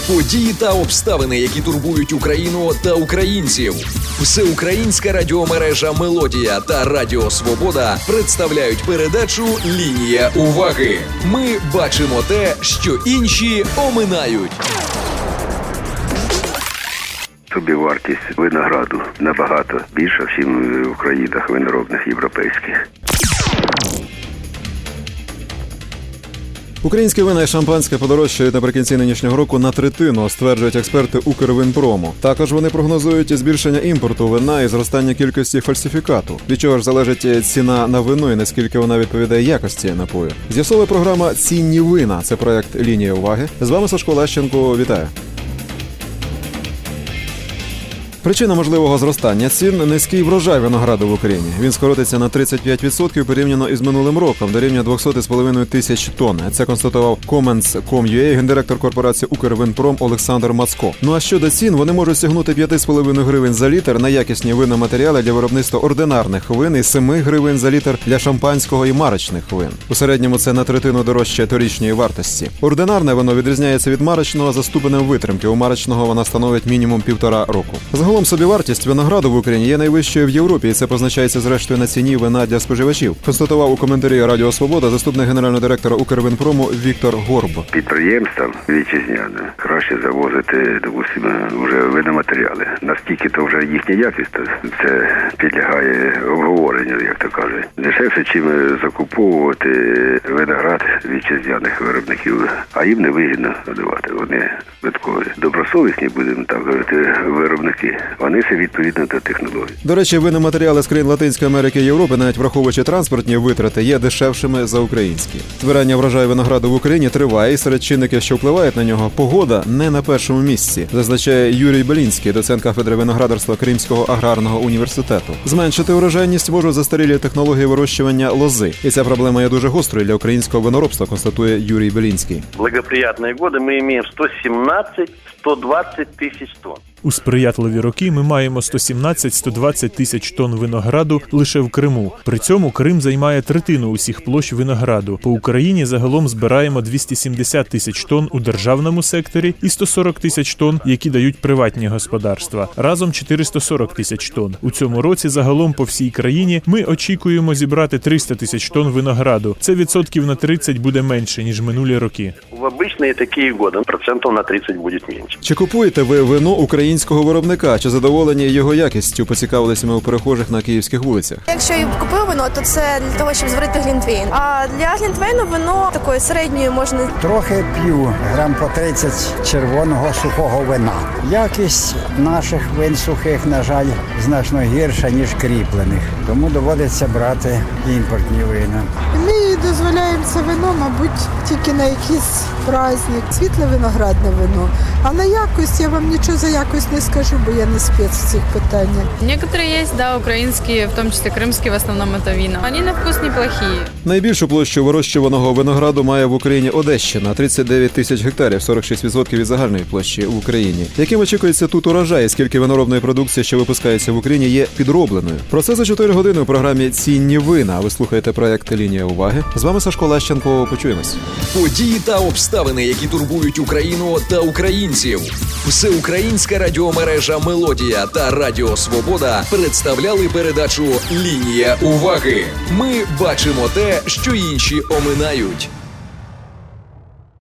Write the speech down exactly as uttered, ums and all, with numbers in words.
Події та обставини, які турбують Україну та українців. Всеукраїнська радіомережа «Мелодія» та Радіо Свобода представляють передачу «Лінія уваги». Ми бачимо те, що інші оминають. Собівартість винограду набагато більша, ніж в країнах виноробних європейських. Українські вина і шампанське подорожчають наприкінці нинішнього року на третину, стверджують експерти Укрвинпрому. Також вони прогнозують збільшення імпорту вина і зростання кількості фальсифікату. Від чого ж залежить ціна на вино і наскільки вона відповідає якості напою. З'ясовує програма «Цінні вина». Це проект «Лінія уваги». З вами Сашко Лещенко. Вітаю. Причина можливого зростання цін – низький врожай винограду в Україні. Він скоротиться на тридцять п'ять відсотків порівняно із минулим роком, до рівня двісті з половиною тисяч тонн. Це констатував Comments крапка ком крапка ю а гендиректор корпорації «Укрвинпром» Олександр Мацко. Ну а щодо цін, вони можуть сягнути п'ять з половиною гривень за літр на якісні виноматеріали для виробництва ординарних вин і сім гривень за літр для шампанського і марочних вин. У середньому це на третину дорожче торічньої вартості. Ординарне вино відрізняється від марочного за ступенем витримки. У марочного вона становить мінімум півтора року. Загалом собівартість винограду в Україні є найвищою в Європі, і це позначається зрештою на ціні вина для споживачів. Констатував у коментарі Радіо Свобода заступник генерального директора Укрвинпрому Віктор Горб. Підприємствам вітчизняним краще завозити, допустимо, вже виноматеріали. Наскільки то вже їхня якість, то це підлягає обговоренню, як то кажуть. Дешевше, чим закуповувати виноград вітчизняних виробників, а їм не вигідно надавати. Вони випадкові добросовісні, будемо так говорити, виробники. Вони все відповідно до технологій. До речі, виноматеріали з країн Латинської Америки і Європи, навіть враховуючи транспортні витрати, є дешевшими за українські. Збирання врожаю винограду в Україні триває, і серед чинників, що впливають на нього, погода не на першому місці, зазначає Юрій Белінський, доцент кафедри виноградарства Кримського аграрного університету. Зменшити урожайність можуть застарілі технології вирощування лози. І ця проблема є дуже гострою для українського виноробства, констатує Юрій Белінський. Благоприятні роки ми маємо сто сімнадцять - сто двадцять тисяч тонн. У сприятливі роки ми маємо сто сімнадцять - сто двадцять тисяч тонн винограду лише в Криму. При цьому Крим займає третину усіх площ винограду. По Україні загалом збираємо двісті сімдесят тисяч тонн у державному секторі і сто сорок тисяч тонн, які дають приватні господарства. Разом чотириста сорок тисяч тонн. У цьому році загалом по всій країні ми очікуємо зібрати триста тисяч тонн винограду. Це відсотків на тридцять буде менше, ніж минулі роки. В обычные такі роки процентів на тридцять буде менше. Чи купуєте ви вино українського виробника? Чи задоволені його якістю? Поцікавилися ми у перехожих на київських вулицях. Якщо я купив вино, то це для того, щоб зварити глінтвейн. А для глінтвейну вино такої середньої можна... Трохи п'ю, грам по тридцять червоного сухого вина. Якість наших вин сухих, на жаль, значно гірша, ніж кріплених. Тому доводиться брати імпортні вина. Ми дозволяємо це вино, мабуть, тільки на якийсь праздник. Світле виноградне вино. А на якість я вам нічого за якість не скажу, бо я не спец в цих питаннях. Некоторые есть, да, украинские, в том числе крымские, в основном это вина. Они на вкус неплохие. Найбільшу площу вирощуваного винограду має в Україні Одещина – тридцять дев'ять тисяч гектарів, сорок шість відсотків від загальної площі в Україні. Яким очікується тут урожай, скільки виноробної продукції, що випускається в Україні, є підробленою? Про це за чотири години у програмі «Цінні вина». Ви слухаєте проект «Лінія уваги». З вами Сашко Лещенко. Почуємось. Події та обставини, які турбують Україну та українців. Всеукраїнська радіомережа «Мелодія» та Радіо Свобода представляли передачу «Лінія уваги». Ми бачимо те, що інші оминають.